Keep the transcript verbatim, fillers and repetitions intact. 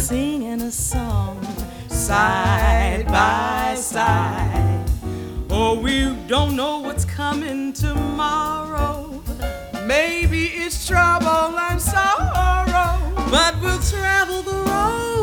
singing a song side by side. Oh, we don't know what's coming tomorrow. Maybe it's trouble and sorrow, but we'll travel the